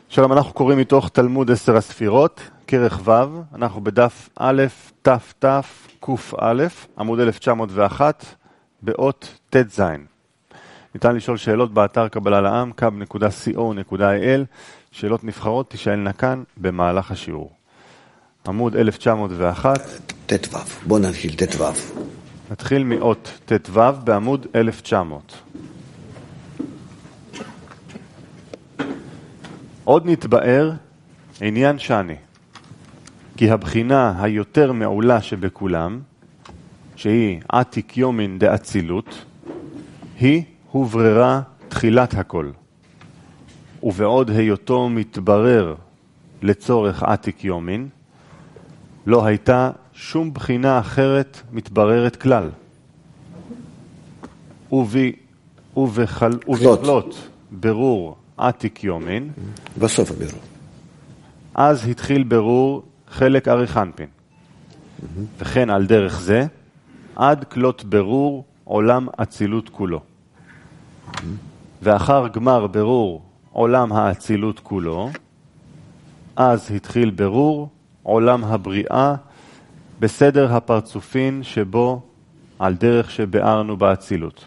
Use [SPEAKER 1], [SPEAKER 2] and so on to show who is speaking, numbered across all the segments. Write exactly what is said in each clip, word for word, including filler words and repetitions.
[SPEAKER 1] שלום, אנחנו קוראים מתוך תלמוד עשר הספירות, כרך ו', אנחנו בדף א', ת' ת', ק' א', עמוד אלף תשע מאות ואחת, באות ת' ז'. ניתן לשאול שאלות באתר קבלה לעם, קאב נקודה סי או נקודה איי אל, שאלות נבחרות תשאלנה כאן במהלך השיעור. עמוד אלף תשע מאות ואחת.
[SPEAKER 2] ת' ו', בוא נתחיל ת' ו'.
[SPEAKER 1] נתחיל מאות ת' ו' בעמוד אלף תשע מאות. עוד נתבאר עניין שני, כי הבחינה היותר מעולה שבכולם, שהיא עתיק יומין דאצילות, היא הובררה תחילת הכל. ובעוד היותו מתברר לצורך עתיק יומין, לא הייתה שום בחינה אחרת מתבררת כלל. ובי, ובחל, ובכלות ברור עתיק יומין,
[SPEAKER 2] בסוף הבירור.
[SPEAKER 1] אז התחיל ברור חלק ארי חנפין. Mm-hmm. וכן על דרך זה, עד כלות ברור עולם אצילות כולו. Mm-hmm. ואחר גמר ברור עולם האצילות כולו, אז התחיל ברור עולם הבריאה בסדר הפרצופין שבו על דרך שבארנו באצילות.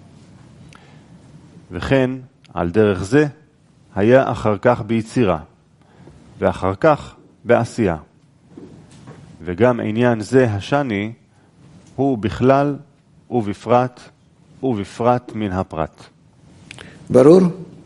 [SPEAKER 1] וכן על דרך זה היה אחר כך ביצירה, ואחר כך בעשייה. וגם עניין זה השני הוא בכלל ובפרט ובפרט מן הפרט.
[SPEAKER 2] ברור?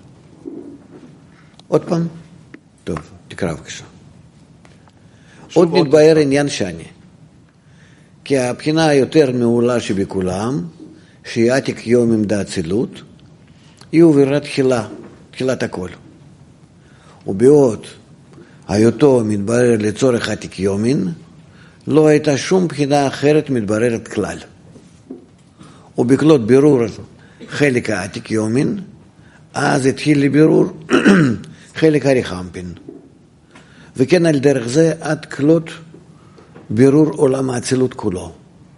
[SPEAKER 2] עוד פעם? טוב, תקרא בבקשה. עוד מתבאר עניין שני, כי הבחינה היותר מעולה שבכולם, שהיא עתיק יומין דאצילות, היא הובררה תחילה, תחילת הכל. ובעוד היותו מתברר לצורך עתיק יומין, לא הייתה שום בחינה אחרת מתבררת כלל. ובכלות בירור חלק העתיק יומין, אז התחיל לבירור חלק ארי חנפין. וכן על דרך זה עד כלות בירור עולם האצילות כולו.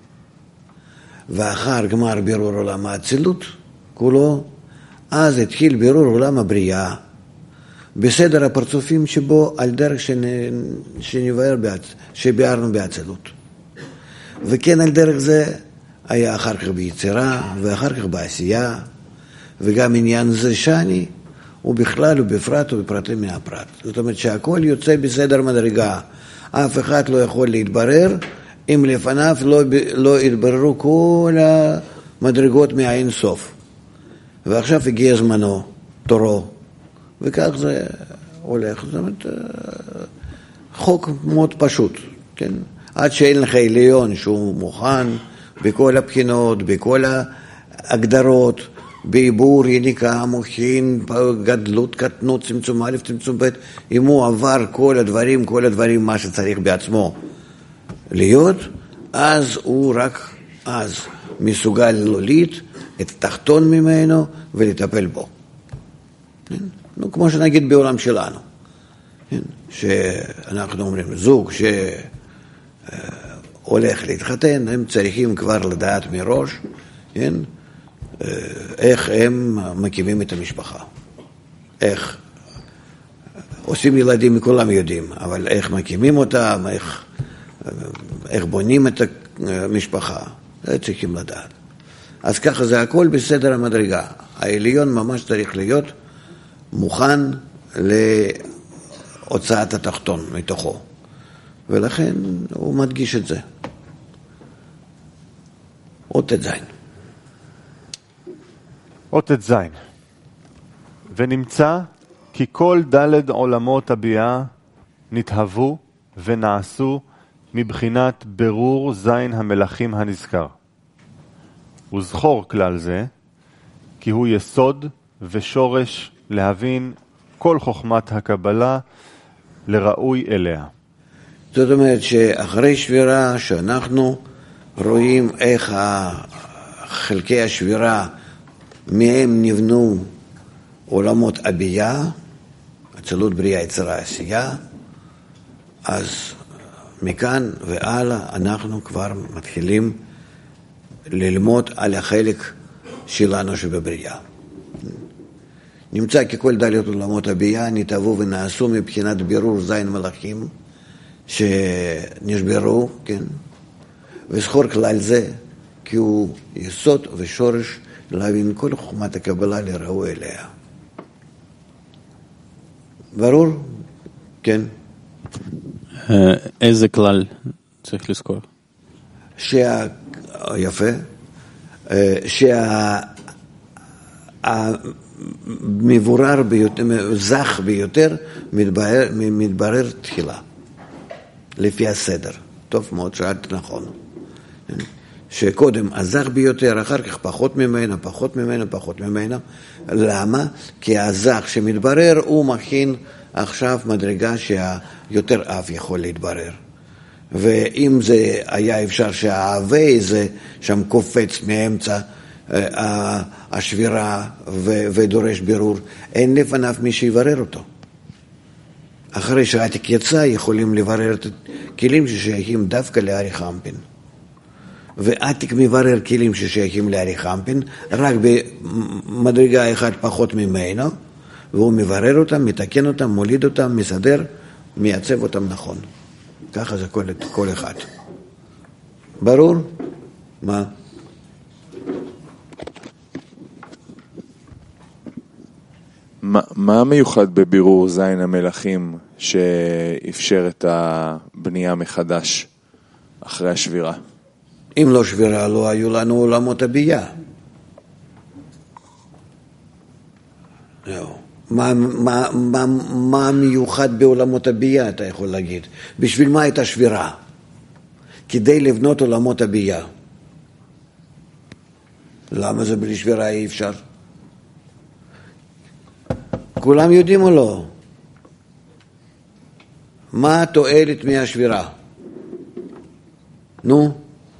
[SPEAKER 2] ואחר גמר בירור עולם האצילות כולו, אז התחיל בירור עולם הבריאה, בסדר הפרצופים שבו על דרך שנבאר, שביארנו באצילות. וכן על דרך זה היה אחר כך ביצירה, ואחר כך בעשייה, וגם עניין זה שני, ובכלל ובפרט ובפרטים מהפרט. זאת אומרת שהכל יוצא בסדר מדרגה. אף אחד לא יכול להתברר, אם לפניו לא, לא התבררו כל המדרגות מהאין סוף. ועכשיו הגיע זמנו, תורו, וכך זה הולך. זאת אומרת, חוק מאוד פשוט, כן? עד שאין לך עליון שהוא מוכן בכל הבחינות, בכל ההגדרות, בעיבור, יניקה, מוחין, גדלות, קטנות, צמצום א', צמצום ב', אם הוא עבר כל הדברים, כל הדברים, מה שצריך בעצמו להיות, אז הוא רק אז מסוגל להוליד את התחתון ממנו ולטפל בו. נו, כמו שנגיד בעולם שלנו, שאנחנו אומרים, זוג שהולך להתחתן, הם צריכים כבר לדעת מראש, כן? איך הם מקימים את המשפחה. איך עושים ילדים, מכולם יודעים, אבל איך מקימים אותם, איך, איך בונים את המשפחה, זה צריכים לדעת. אז ככה זה הכל בסדר המדרגה. העליון ממש צריך להיות מוכן להוצאת התחתון מתוכו. ולכן הוא מדגיש את זה. עוד תזיין.
[SPEAKER 1] עוד ט' ז'. ונמצא כי כל דלת עולמות הביאה נתהוו ונעשו מבחינת ברור זין המלאכים הנזכר. וזכור כלל זה כי הוא יסוד ושורש להבין כל חוכמת הקבלה לראוי אליה.
[SPEAKER 2] זאת אומרת שאחרי שבירה שאנחנו רואים איך חלקי השבירה מהם נבנו עולמות הביאה, אצילות בריאה יצירה עשייה, אז מכאן והלאה אנחנו כבר מתחילים ללמוד על החלק שלנו שבבריאה. נמצא כי כל דליות עולמות הביאה נתאבו ונעשו מבחינת בירור זין מלאכים שנשברו, כן? וזכור כלל זה כי הוא יסוד ושורש להבין כל חוכמת הקבלה לראו אליה. ברור? כן.
[SPEAKER 3] איזה כלל צריך לזכור?
[SPEAKER 2] שה... יפה. שהמבורר ביותר, זך ביותר, מתברר, מתברר תחילה. לפי הסדר. טוב מאוד, שאלת נכון. שקודם הזך ביותר, אחר כך פחות ממנה, פחות ממנה, פחות ממנה. למה? כי הזך שמתברר הוא מכין עכשיו מדרגה שהיותר אף יכול להתברר. ואם זה היה אפשר שההווי זה שם קופץ מאמצע השבירה ודורש בירור, אין לפניו מי שיברר אותו. אחרי שהעתיק יצא יכולים לברר את כלים ששייכים דווקא לארי חמפין. ועתיק מברר כלים ששייכים לארי חמפין רק במדרגה אחת פחות ממנו, והוא מברר אותם, מתקן אותם, מוליד אותם, מסדר, מייצב אותם נכון. ככה זה כל, כל אחד. ברור? מה?
[SPEAKER 4] מה, מה מיוחד בבירור זין המלאכים שאפשר את הבנייה מחדש אחרי השבירה?
[SPEAKER 2] אם לא שבירה, לא היו לנו עולמות הבייה. זהו. מה, מה, מה, מה מיוחד בעולמות הבייה, אתה יכול להגיד? בשביל מה הייתה שבירה? כדי לבנות עולמות הבייה. למה זה בלי שבירה אי אפשר? כולם יודעים או לא? מה התועלת מהשבירה? נו?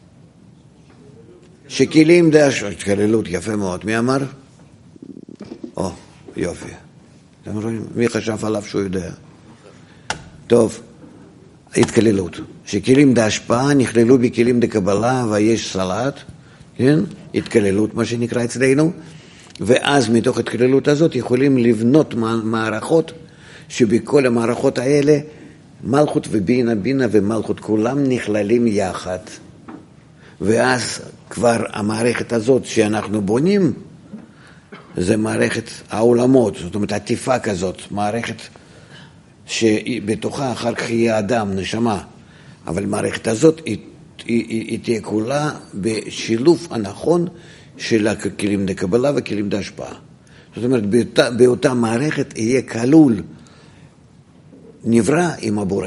[SPEAKER 2] שכלים דש... התקללות, יפה מאוד. מי אמר? או, יופי. אתם רואים? מי חשב עליו שהוא יודע? טוב, התקללות. שכלים דהשפעה נכללו בכלים דקבלה ויש סלט, כן? התקללות, מה שנקרא אצלנו. ואז מתוך התקללות הזאת יכולים לבנות מערכות, שבכל המערכות האלה מלכות ובינה, בינה ומלכות כולם נכללים יחד. ואז כבר המערכת הזאת שאנחנו בונים, זה מערכת העולמות, זאת אומרת עטיפה כזאת, מערכת שבתוכה אחר כך יהיה אדם, נשמה, אבל מערכת הזאת היא, היא, היא, היא תהיה כולה בשילוב הנכון של הכלים דקבלה וכלים דהשפעה. זאת אומרת, באותה, באותה מערכת יהיה כלול נברא עם הבורא.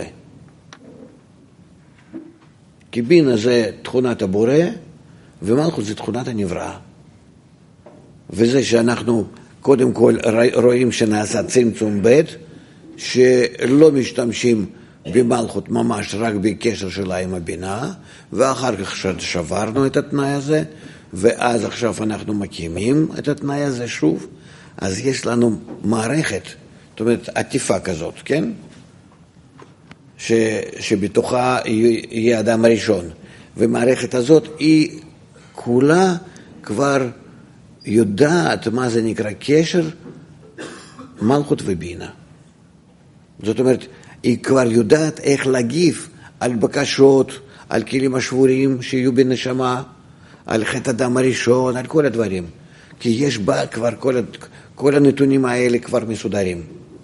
[SPEAKER 2] כי בינה זה תכונת הבורא, ומלכות זה תכונת הנברא. וזה שאנחנו קודם כל רואים שנעשה צמצום ב' שלא משתמשים במלכות ממש רק בקשר שלה עם הבינה, ואחר כך שברנו את התנאי הזה, ואז עכשיו אנחנו מקימים את התנאי הזה שוב, אז יש לנו מערכת, זאת אומרת עטיפה כזאת, כן? ש, שבתוכה יהיה אדם הראשון, ומערכת הזאת היא כולה כבר יודעת מה זה נקרא קשר מלכות ובינה. זאת אומרת, היא כבר יודעת איך להגיב על בקשות, על כלים השבורים שיהיו בנשמה, על חטא הדם הראשון, על כל הדברים. כי יש בה כבר כל, כל הנתונים האלה כבר מסודרים.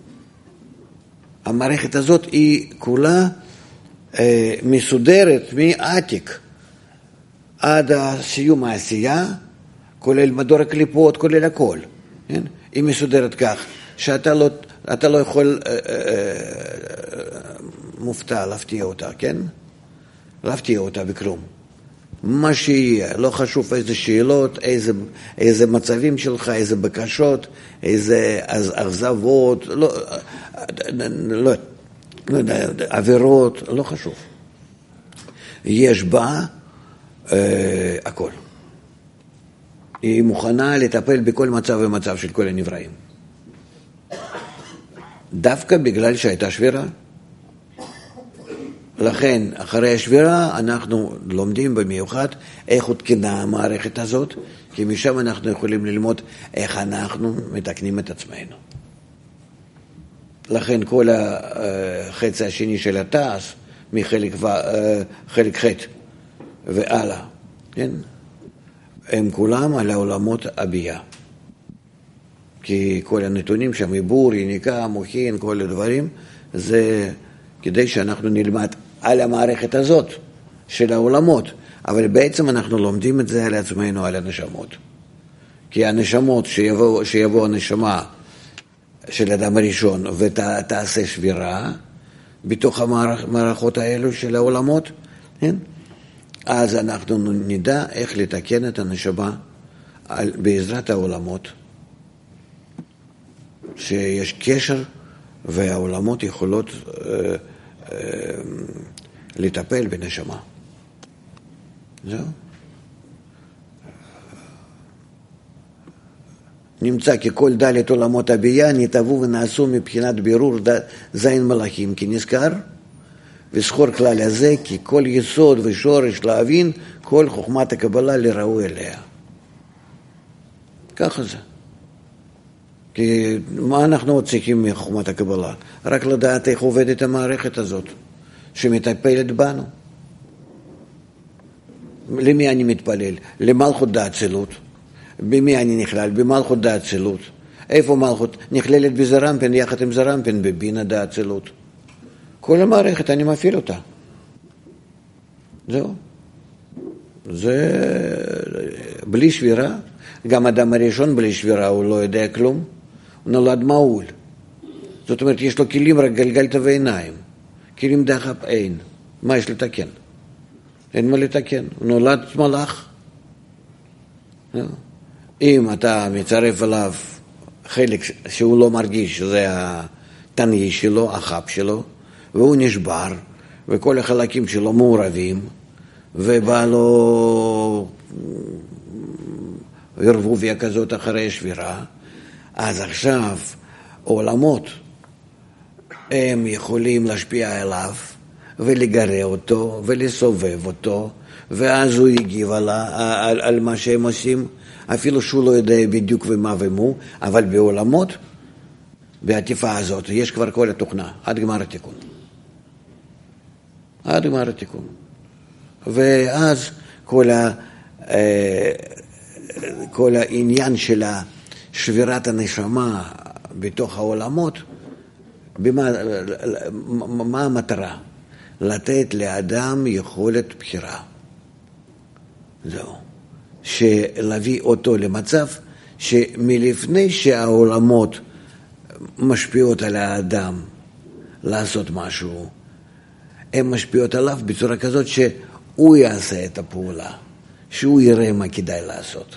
[SPEAKER 2] המערכת הזאת היא כולה אה, מסודרת מעתיק עד סיום העשייה, כולל מדור הקליפות, כולל הכל. כן? היא מסודרת כך, שאתה לא, אתה לא יכול אה, אה, מופתע להפתיע אותה, כן? להפתיע אותה בכלום. מה שיהיה, לא חשוב איזה שאלות, איזה, איזה מצבים שלך, איזה בקשות, איזה אכזבות, לא, לא, לא יודע, עבירות, לא חשוב. יש בה אה, הכל. היא מוכנה לטפל בכל מצב ומצב של כל הנבראים. דווקא בגלל שהייתה שבירה. לכן, אחרי השבירה, אנחנו לומדים במיוחד איך הותקנה המערכת הזאת, כי משם אנחנו יכולים ללמוד איך אנחנו מתקנים את עצמנו. לכן כל החצי השני של התעש, מחלק ו... חלק ח' והלאה, כן? הם כולם על העולמות הבייה. כי כל הנתונים שם, עיבור, יניקה, מוחין, כל הדברים, זה כדי שאנחנו נלמד על המערכת הזאת של העולמות, אבל בעצם אנחנו לומדים את זה על עצמנו, על הנשמות. כי הנשמות, שיבוא, שיבוא הנשמה של אדם הראשון ותעשה שבירה בתוך המערכות האלו של העולמות, כן? אז אנחנו נדע איך לתקן את הנשמה בעזרת העולמות, שיש קשר והעולמות יכולות אה, אה, לטפל בנשמה. זהו. נמצא כי כל דלת עולמות הבייה נתאבו ונעשו מבחינת בירור זין מלאכים, כי נזכר וזכור כלל הזה, כי כל יסוד ושורש להבין כל חוכמת הקבלה לראו אליה. ככה זה. כי מה אנחנו עוד צריכים מחוכמת הקבלה? רק לדעת איך עובדת המערכת הזאת, שמטפלת בנו. למי אני מתפלל? למלכות דאצילות. במי אני נכלל? במלכות דאצילות. איפה מלכות? נכללת בזרמפן, יחד עם זרמפן, בבינה דאצילות. כל המערכת אני מפעיל אותה. זהו. זה בלי שבירה. גם אדם הראשון בלי שבירה, הוא לא יודע כלום. הוא נולד מעול. זאת אומרת, יש לו כלים רק גלגלת ועיניים. כלים דחף אין. מה יש לתקן? אין מה לתקן. הוא נולד מלאך. אם אתה מצרף עליו חלק שהוא לא מרגיש, שזה התנאי שלו, החב שלו, והוא נשבר, וכל החלקים שלו מעורבים, ובא לו ערבוביה כזאת אחרי שבירה, אז עכשיו עולמות הם יכולים להשפיע עליו ולגרה אותו ולסובב אותו, ואז הוא יגיב על, על, על מה שהם עושים, אפילו שהוא לא יודע בדיוק ומה ומו, אבל בעולמות, בעטיפה הזאת, יש כבר כל התוכנה, עד גמר התיקון. עד גמר התיקון. ואז כל, ה, כל העניין של שבירת הנשמה בתוך העולמות, במה, מה המטרה? לתת לאדם יכולת בחירה. זהו. שלהביא אותו למצב שמלפני שהעולמות משפיעות על האדם לעשות משהו, הן משפיעות עליו בצורה כזאת שהוא יעשה את הפעולה, שהוא יראה מה כדאי לעשות.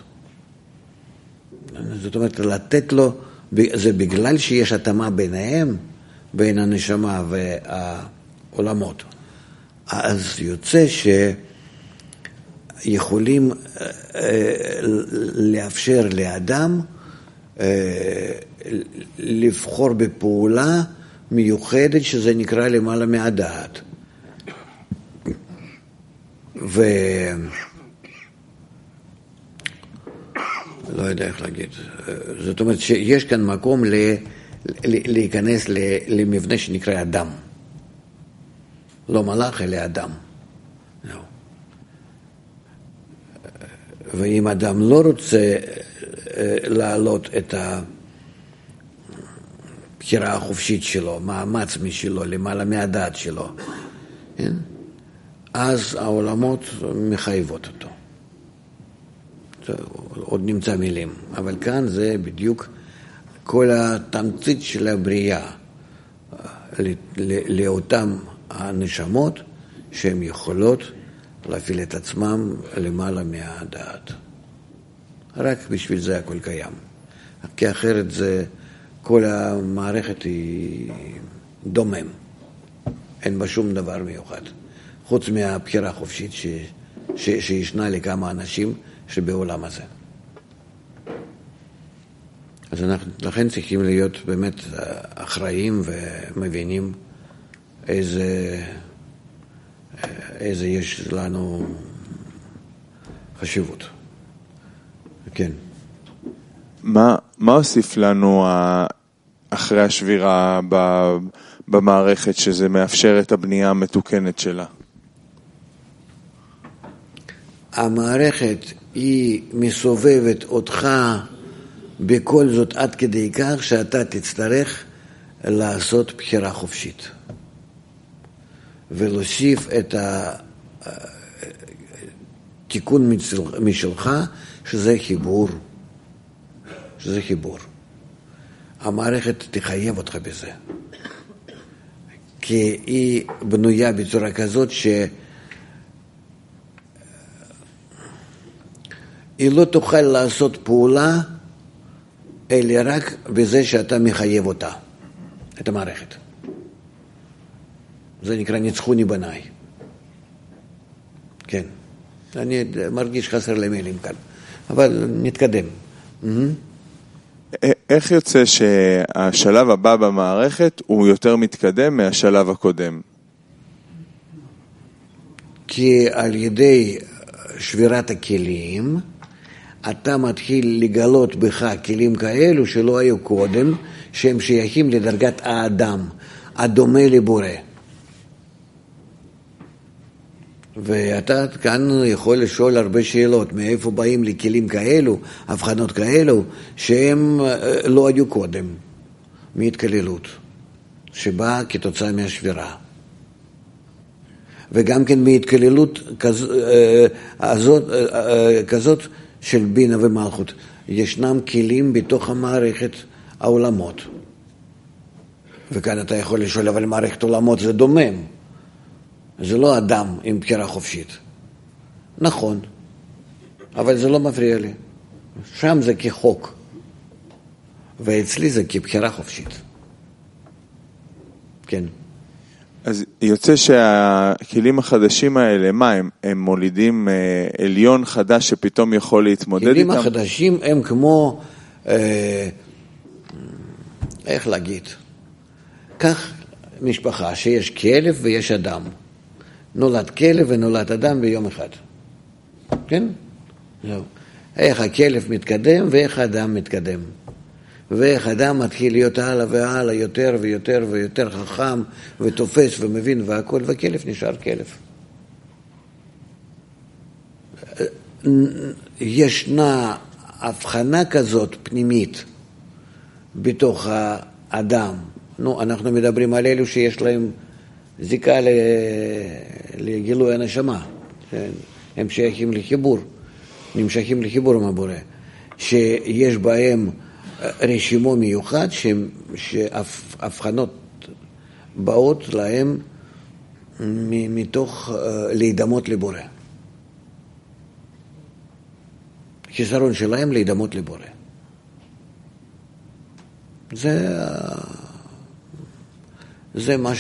[SPEAKER 2] זאת אומרת, לתת לו, זה בגלל שיש התאמה ביניהם, בין הנשמה והעולמות. אז יוצא שיכולים לאפשר לאדם לבחור בפעולה מיוחדת שזה נקרא למעלה מהדעת. ו... לא יודע איך להגיד. זאת אומרת שיש כאן מקום ל... להיכנס למבנה שנקרא אדם. לא מלאך, אלא אדם. ואם אדם לא רוצה להעלות את הבחירה החופשית שלו, מאמץ משלו, למעלה מהדעת שלו, אז העולמות מחייבות אותו. עוד נמצא מילים. אבל כאן זה בדיוק כל התמצית של הבריאה לאותם הנשמות שהן יכולות להפעיל את עצמם למעלה מהדעת. רק בשביל זה הכל קיים. כי אחרת זה, כל המערכת היא דומם. אין בה שום דבר מיוחד. חוץ מהבחירה החופשית ש, ש, שישנה לכמה אנשים שבעולם הזה. אז אנחנו לכן צריכים להיות באמת אחראים ומבינים איזה, איזה יש לנו חשיבות. כן.
[SPEAKER 4] מה, מה הוסיף לנו אחרי השבירה במערכת שזה מאפשר את הבנייה המתוקנת שלה?
[SPEAKER 2] המערכת היא מסובבת אותך בכל זאת עד כדי כך שאתה תצטרך לעשות בחירה חופשית ולהוסיף את התיקון משלך שזה חיבור, שזה חיבור. המערכת תחייב אותך בזה, כי היא בנויה בצורה כזאת שהיא לא תוכל לעשות פעולה אלא רק בזה שאתה מחייב אותה, את המערכת. זה נקרא ניצחוני בניי. כן. אני מרגיש חסר למילים כאן, אבל נתקדם.
[SPEAKER 4] איך יוצא שהשלב הבא במערכת הוא יותר מתקדם מהשלב הקודם?
[SPEAKER 2] כי על ידי שבירת הכלים, אתה מתחיל לגלות בך כלים כאלו שלא היו קודם, שהם שייכים לדרגת האדם, הדומה לבורא. ואתה כאן יכול לשאול הרבה שאלות, מאיפה באים לי כלים כאלו, הבחנות כאלו, שהם לא היו קודם, מהתקללות, שבאה כתוצאה מהשבירה. וגם כן מהתקללות כזאת, כזאת של בינה ומלכות. ישנם כלים בתוך המערכת העולמות. וכאן אתה יכול לשאול, אבל מערכת עולמות זה דומם. זה לא אדם עם בחירה חופשית. נכון, אבל זה לא מפריע לי. שם זה כחוק, ואצלי זה כבחירה חופשית. כן.
[SPEAKER 4] אז יוצא שהכלים החדשים האלה, מה הם? הם מולידים אה, עליון חדש שפתאום יכול להתמודד איתם?
[SPEAKER 2] הכלים החדשים הם כמו, אה, איך להגיד? כך משפחה שיש כלב ויש אדם. נולד כלב ונולד אדם ביום אחד. כן? זהו. איך הכלב מתקדם ואיך האדם מתקדם. ואיך אדם מתחיל להיות הלאה והלאה יותר ויותר ויותר חכם ותופס ומבין והכל, וכלב נשאר כלב. ישנה הבחנה כזאת פנימית בתוך האדם. נו, אנחנו מדברים על אלו שיש להם זיקה לגילוי הנשמה. הם שייכים לחיבור, נמשכים לחיבור עם הבורא. שיש בהם רשימו מיוחד שהבחנות באות להם מתוך להידמות לבורא. חיסרון שלהם להידמות לבורא. זה, זה מה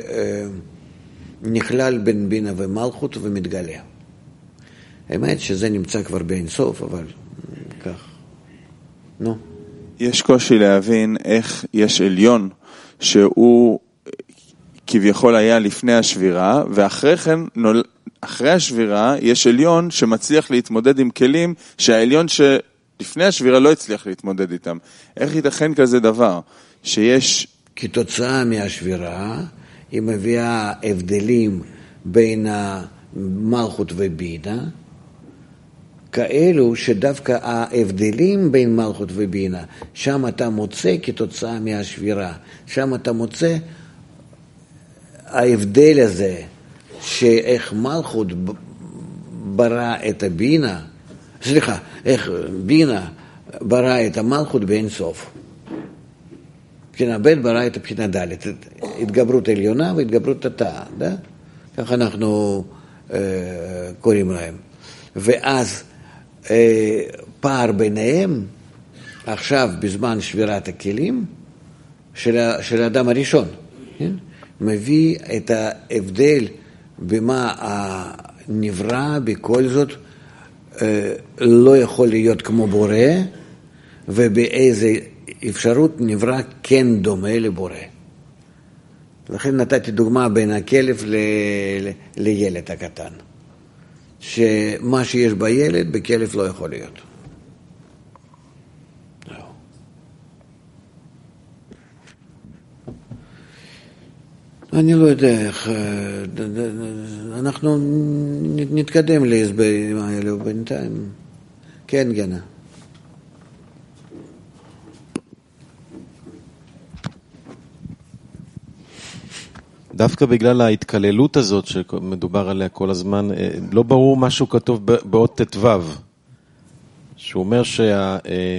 [SPEAKER 2] שנכלל בין בינה ומלכות ומתגלה. האמת שזה נמצא כבר באין סוף, אבל כך. נו.
[SPEAKER 4] יש קושי להבין איך יש עליון שהוא כביכול היה לפני השבירה, ואחרי כן, אחרי השבירה, יש עליון שמצליח להתמודד עם כלים שהעליון שלפני השבירה לא הצליח להתמודד איתם. איך ייתכן כזה דבר? שיש...
[SPEAKER 2] כתוצאה מהשבירה, היא מביאה הבדלים בין המלכות ובינה, כאלו שדווקא ההבדלים בין מלכות ובינה, שם אתה מוצא כתוצאה מהשבירה, שם אתה מוצא ההבדל הזה, שאיך מלכות ברא את הבינה, סליחה, איך בינה ברא את המלכות באין סוף. בחינה ב' ברא את הבחינה ד', התגברות עליונה והתגברות תתאה, דה? כך אנחנו אה, קוראים להם. ואז אה, פער ביניהם, עכשיו בזמן שבירת הכלים, של, של האדם הראשון, כן? מביא את ההבדל במה הנברא בכל זאת אה, לא יכול להיות כמו בורא, ובאיזה אפשרות נברא כן דומה לבורא. לכן נתתי דוגמה בין הכלב ל... ל... לילד הקטן. שמה שיש בילד, בכלב לא יכול להיות. אני לא יודע איך, אנחנו נתקדם להסברים האלו בינתיים. כן, גנה.
[SPEAKER 5] דווקא בגלל ההתקללות הזאת שמדובר עליה כל הזמן, לא ברור משהו כתוב באות תתו, שהוא אומר שה...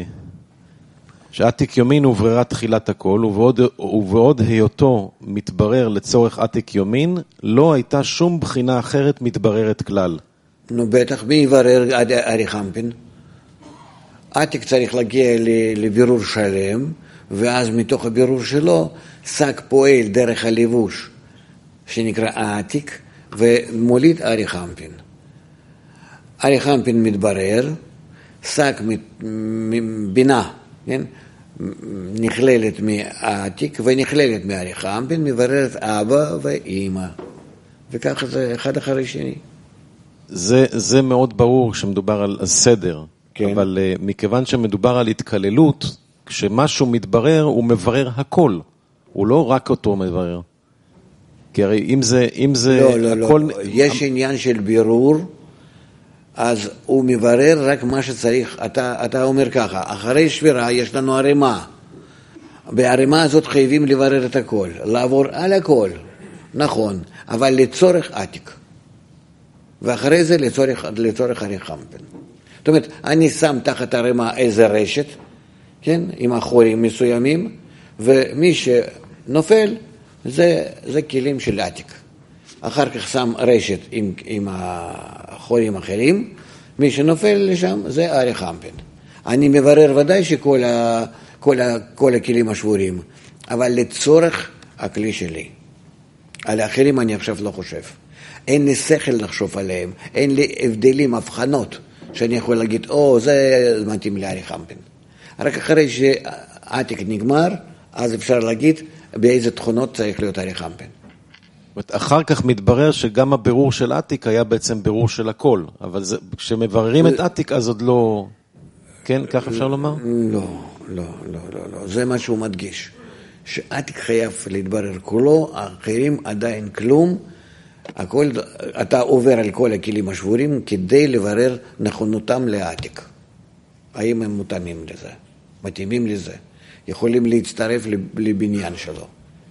[SPEAKER 5] שעתיק יומין הוא ברירת תחילת הכל, ובעוד, ובעוד היותו מתברר לצורך עתיק יומין, לא הייתה שום בחינה אחרת מתבררת כלל.
[SPEAKER 2] נו בטח, מי יברר ארי חמפין? עתיק צריך להגיע לבירור שלם, ואז מתוך הבירור שלו, שק פועל דרך הלבוש, שנקרא עתיק, ומוליד ארי חמפין. ארי חמפין מתברר, שק בינה, כן? נכללת מהעתיק ונכללת מארי חמפין, מבררת אבא ואמא. וככה זה אחד אחרי שני.
[SPEAKER 5] זה, זה מאוד ברור כשמדובר על סדר. כן. אבל uh, מכיוון שמדובר על התקללות, כשמשהו מתברר, הוא מברר הכל. הוא לא רק אותו מברר. כי הרי אם זה... אם זה
[SPEAKER 2] לא, לא,
[SPEAKER 5] הכל...
[SPEAKER 2] לא. יש עניין של בירור, אז הוא מברר רק מה שצריך. אתה, אתה אומר ככה, אחרי שבירה יש לנו ערימה. בערימה הזאת חייבים לברר את הכל, לעבור על הכל. נכון, אבל לצורך עתיק. ואחרי זה לצורך, לצורך ארי חמפין. זאת אומרת, אני שם תחת ערימה איזה רשת, כן, עם החורים מסוימים, ומי שנופל, זה, זה כלים של עתיק. אחר כך שם רשת עם, עם החורים אחרים, מי שנופל לשם זה ארי חמפין. אני מברר ודאי שכל ה, כל ה, כל הכלים השבורים, אבל לצורך הכלי שלי. על האחרים אני עכשיו לא חושב. אין לי שכל לחשוב עליהם, אין לי הבדלים, הבחנות, שאני יכול להגיד, או, זה מתאים לארי חמפין. רק אחרי שעתיק נגמר, אז אפשר להגיד באיזה תכונות צריך להיות ארי חמפין.
[SPEAKER 5] אחר כך מתברר שגם הבירור של עתיק היה בעצם בירור של הכל, אבל זה, כשמבררים את עתיק אז עוד לא... כן, כך אפשר לומר?
[SPEAKER 2] לא, לא, לא, לא, לא. זה מה שהוא מדגיש. שעתיק חייב להתברר כולו, האחרים עדיין כלום, הכל, אתה עובר על כל הכלים השבורים כדי לברר נכונותם לעתיק. האם הם מותאמים לזה, מתאימים לזה, יכולים להצטרף לבניין שלו.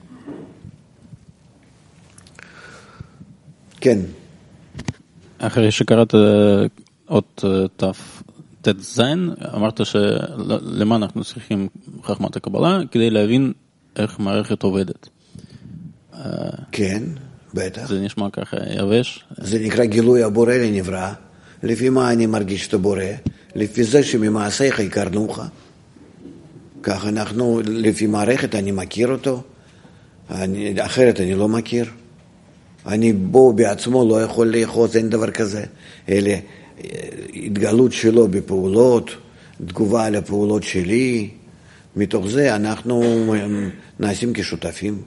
[SPEAKER 2] כן.
[SPEAKER 3] אחרי שקראת אות תת זין, אמרת שלמה אנחנו צריכים חכמת הקבלה כדי להבין איך מערכת עובדת.
[SPEAKER 2] כן, בטח.
[SPEAKER 3] זה נשמע ככה יבש.
[SPEAKER 2] זה נקרא גילוי הבורא לנברא. לפי מה אני מרגיש את הבורא? לפי זה שממעשיך הכרנוך. כך אנחנו, לפי מערכת אני מכיר אותו, אני, אחרת אני לא מכיר. אני בו בעצמו לא יכול לאחוז, אין דבר כזה. אלה התגלות שלו בפעולות, תגובה על הפעולות שלי, מתוך זה אנחנו נעשים כשותפים.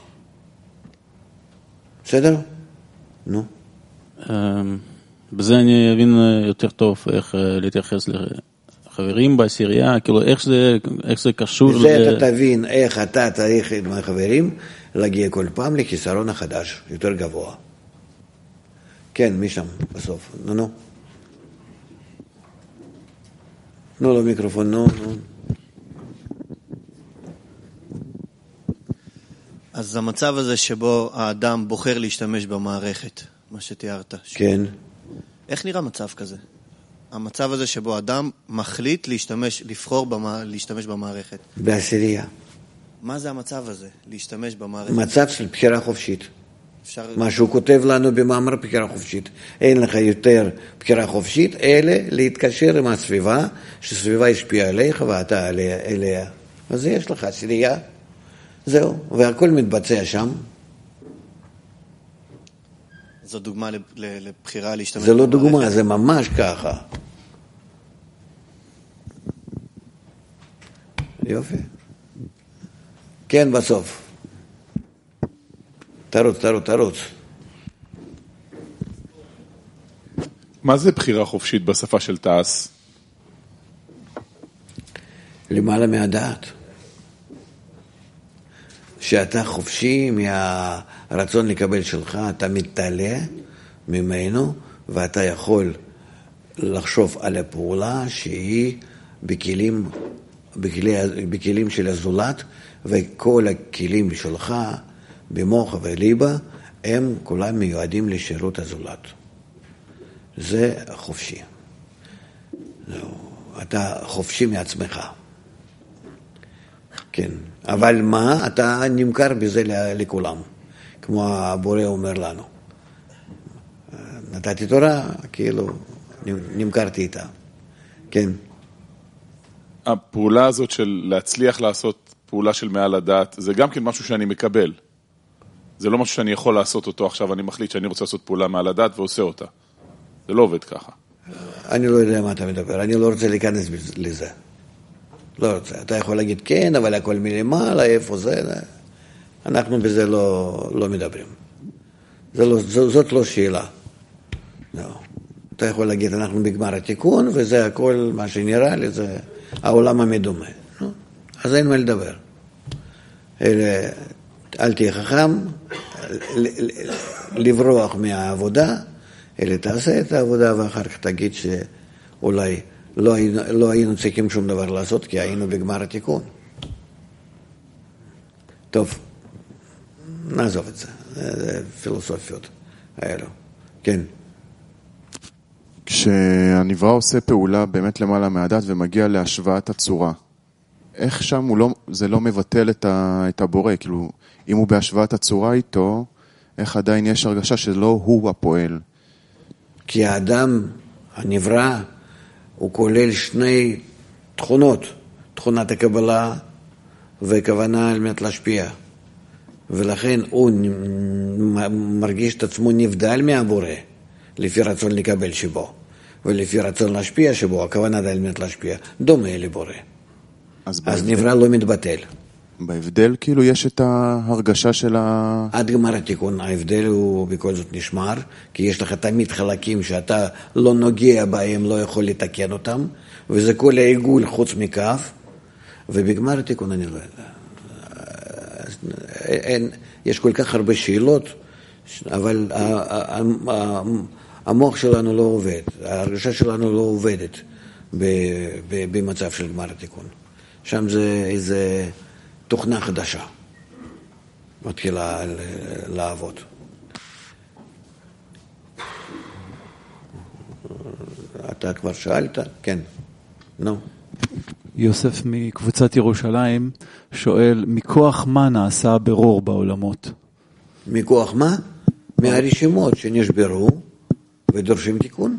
[SPEAKER 2] בסדר? נו.
[SPEAKER 3] בזה אני אבין יותר טוב איך להתייחס לחברים בעשירייה, כאילו איך זה, איך זה קשור...
[SPEAKER 2] בזה אתה תבין איך אתה צריך עם החברים להגיע כל פעם לכיסרון החדש, יותר גבוה. כן, משם, בסוף. נו, נו. תנו לו מיקרופון, נו, נו.
[SPEAKER 6] אז המצב הזה שבו האדם בוחר להשתמש במערכת, מה שתיארת.
[SPEAKER 2] כן.
[SPEAKER 6] איך נראה מצב כזה? המצב הזה שבו האדם מחליט להשתמש, לבחור במה, להשתמש במערכת.
[SPEAKER 2] בעשירייה.
[SPEAKER 6] מה זה המצב הזה, להשתמש במערכת?
[SPEAKER 2] מצב של בחירה חופשית.
[SPEAKER 6] אפשר...
[SPEAKER 2] מה שהוא כותב לנו במאמר בחירה חופשית. אין לך יותר בחירה חופשית, אלא להתקשר עם הסביבה, שסביבה השפיעה עליך ואתה עליה, אליה. אז יש לך עשירייה. זהו, והכל מתבצע שם.
[SPEAKER 6] זו דוגמה לבחירה להשתמש
[SPEAKER 2] זה לא דוגמה, זה ממש ככה. יופי. כן, בסוף. תרוץ, תרוץ, תרוץ.
[SPEAKER 7] מה זה בחירה חופשית בשפה של תעש?
[SPEAKER 2] למעלה מהדעת. שאתה חופשי מהרצון לקבל שלך, אתה מתעלה ממנו, ואתה יכול לחשוב על הפעולה שהיא בכלים, בכלי, בכלים של הזולת, וכל הכלים שלך במוח וליבה, הם כולם מיועדים לשירות הזולת. זה חופשי. אתה חופשי מעצמך. כן. אבל מה? אתה נמכר בזה לכולם. כמו הבורא אומר לנו. נתתי תורה, כאילו, נמכרתי איתה. כן.
[SPEAKER 7] הפעולה הזאת של להצליח לעשות פעולה של מעל הדעת, זה גם כן משהו שאני מקבל. זה לא משהו שאני יכול לעשות אותו עכשיו, אני מחליט שאני רוצה לעשות פעולה מעל הדעת ועושה אותה. זה לא עובד ככה.
[SPEAKER 2] אני לא יודע מה אתה מדבר, אני לא רוצה להיכנס לזה. לא רוצה. אתה יכול להגיד כן, אבל הכל מלמעלה, איפה זה? אנחנו בזה לא, לא מדברים. זה לא, זאת לא שאלה. לא. אתה יכול להגיד, אנחנו בגמר התיקון, וזה הכל, מה שנראה לי, זה העולם המדומה. לא? אז אין מה לדבר. אלה, אל תהיה חכם, לברוח מהעבודה, אלא תעשה את העבודה, ואחר כך תגיד שאולי לא היינו, לא היינו צריכים שום דבר לעשות, כי היינו בגמר התיקון. טוב, נעזוב את זה. זה פילוסופיות האלו. כן.
[SPEAKER 4] כשהנברא עושה פעולה באמת למעלה מהדת ומגיע להשוואת הצורה, איך שם הוא לא, זה לא מבטל את, ה, את הבורא? כאילו, אם הוא בהשוואת הצורה איתו, איך עדיין יש הרגשה שלא הוא הפועל?
[SPEAKER 2] כי האדם הנברא הוא כולל שני תכונות, תכונת הקבלה וכוונה על מנת להשפיע. ולכן הוא מרגיש את עצמו נבדל מהבורא, לפי רצון לקבל שבו, ולפי רצון להשפיע שבו, הכוונה על מנת להשפיע, דומה לבורא. אז, אז נברא לא מתבטל.
[SPEAKER 4] בהבדל כאילו יש את ההרגשה של ה...
[SPEAKER 2] עד גמר התיקון, ההבדל הוא בכל זאת נשמר, כי יש לך תמיד חלקים שאתה לא נוגע בהם, לא יכול לתקן אותם, וזה כל העיגול חוץ מכף, ובגמר התיקון אני לא יודע. אין, יש כל כך הרבה שאלות, אבל המוח שלנו לא עובד, ההרגשה שלנו לא עובדת במצב של גמר התיקון. שם זה איזה תוכנה חדשה, מתחילה לעבוד. אתה כבר שאלת? כן. נו.
[SPEAKER 8] יוסף מקבוצת ירושלים שואל, מכוח מה נעשה הבירור בעולמות?
[SPEAKER 2] מכוח מה? מהרשימות שנשברו ודורשים תיקון.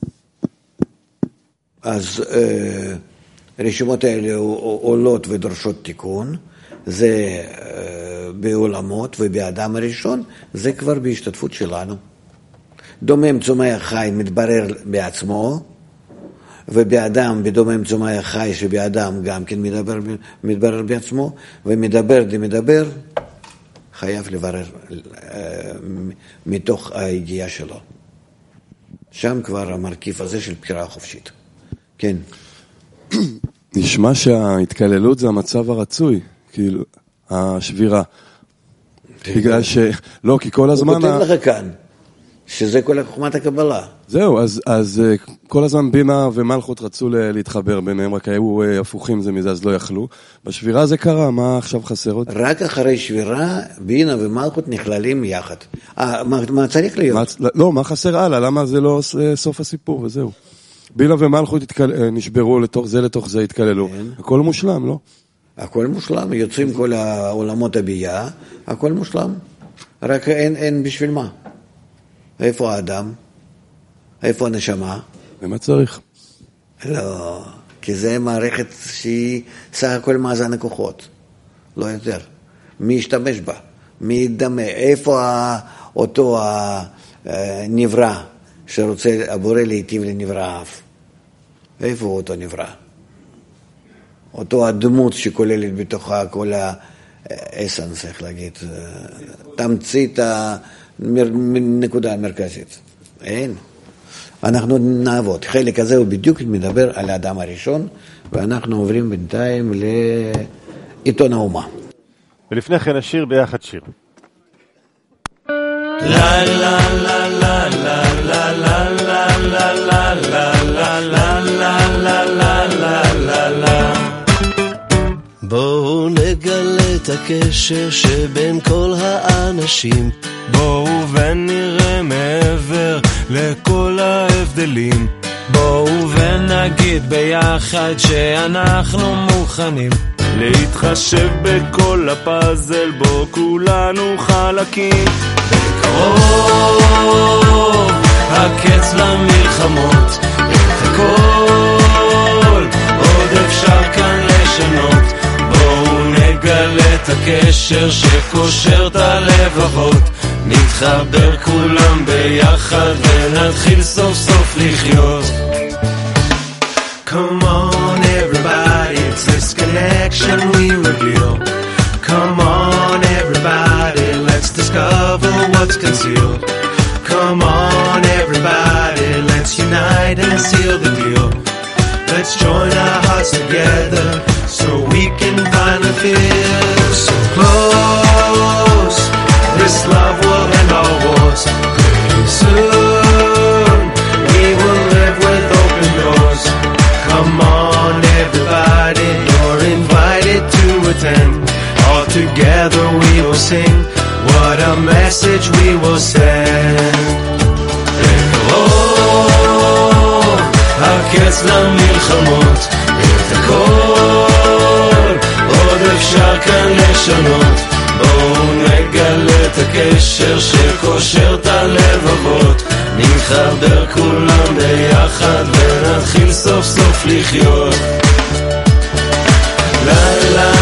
[SPEAKER 2] אז אה, הרשימות האלה עולות ודורשות תיקון, זה אה, בעולמות ובאדם הראשון, זה כבר בהשתתפות שלנו. דומם צומח חי מתברר בעצמו, ובאדם, בדומם צומח חי שבאדם גם כן מדבר, מתברר בעצמו, ומדבר די מדבר, חייב לברר אה, מתוך הידיעה שלו. שם כבר המרכיב הזה של בחירה חופשית. כן.
[SPEAKER 9] נשמע שההתקללות זה המצב הרצוי, כאילו, השבירה. בגלל ש... לא, כי כל הזמן...
[SPEAKER 2] הוא כותב לך כאן, שזה כל חוכמת הקבלה.
[SPEAKER 9] זהו, אז, אז כל הזמן בינה ומלכות רצו להתחבר ביניהם, רק היו הפוכים זה מזה, אז לא יכלו. בשבירה זה קרה, מה עכשיו חסר עוד?
[SPEAKER 2] רק אחרי שבירה, בינה ומלכות נכללים יחד. אה, מה, מה צריך להיות?
[SPEAKER 9] מה, לא, מה חסר הלאה? למה זה לא סוף הסיפור, וזהו. בינה ומלכות התקל... נשברו לתוך זה, לתוך זה התקללו. כן. הכל מושלם, לא?
[SPEAKER 2] הכל מושלם, יוצאים כל העולמות הבייה, הכל מושלם. רק אין, אין בשביל מה. איפה האדם? איפה הנשמה?
[SPEAKER 9] ומה צריך?
[SPEAKER 2] לא, כי זה מערכת שהיא סך הכל מאזן הכוחות, לא יותר. מי ישתמש בה? מי ידמה? איפה אותו הנברא שרוצה הבורא להיטיב לנברא אף? איפה הוא אותו נברא? אותו הדמות שכוללת בתוכה כל האסנס, איך להגיד, תמצית הנקודה המרכזית. אין. אנחנו נעבוד. חלק הזה הוא בדיוק מדבר על האדם הראשון, ואנחנו עוברים בינתיים לעיתון האומה.
[SPEAKER 1] ולפני כן נשיר ביחד שיר.
[SPEAKER 10] La la la la la la la la la la la la la la la la la la.
[SPEAKER 11] בואו נגלה את הקשר שבין כל האנשים,
[SPEAKER 10] בואו ונראה מעבר לכל ההבדלים, בואו ונגיד ביחד שאנחנו מוכנים להתחשב בכל הפאזל בו כולנו חלקים. בקרוב הקץ למלחמות, את הכל עוד אפשר כאן לשנות. בואו נגלה את הקשר שקושר את הלבבות, נתחבר כולם ביחד ונתחיל סוף סוף לחיות. Come on everybody, it's this connection we reveal. Come on everybody, let's discover what's concealed. Come on everybody, let's unite and seal the deal. Let's join our hearts together so we can finally feel so close. This love will end all wars. Pretty soon we will live with open doors. Come on everybody, you're invited to attend. All together we will sing, what a message we will send. בקרוב הקץ למלחמות, את הכל עוד אפשר כאן לשנות. בואו נגלה את הקשר שקושר את הלבבות, נתחבר כולם ביחד ונתחיל סוף סוף לחיות. לה לה